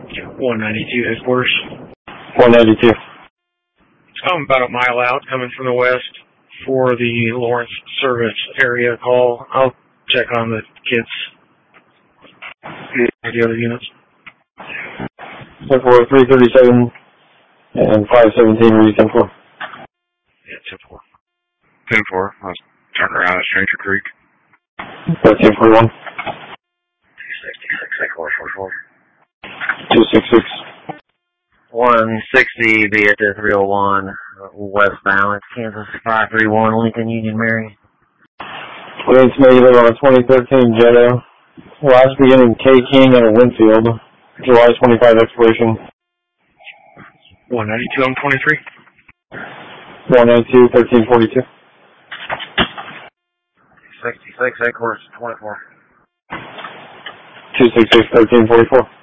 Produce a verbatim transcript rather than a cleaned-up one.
one ninety-two headquarters. one ninety-two. I'm about a mile out, coming from the west for the Lawrence service area call. I'll check on the kids. The other units. ten four, three thirty-seven and five seventeen, read ten four. Yeah, ten four. ten four. I was turning around at Stranger Creek. thirteen forty-one. two sixty-six, eight four four four. two sixty-six. one sixty, be at the three oh one, westbound. It's Kansas five three one, Lincoln Union Mary. Winds negative on a twenty thirteen Jetta. Last beginning K King at a Winfield. July twenty-five expiration. one ninety-two on twenty-three. one ninety-two, thirteen forty-two. sixty-six, headquarters twenty-four. two sixty-six, thirteen forty-four.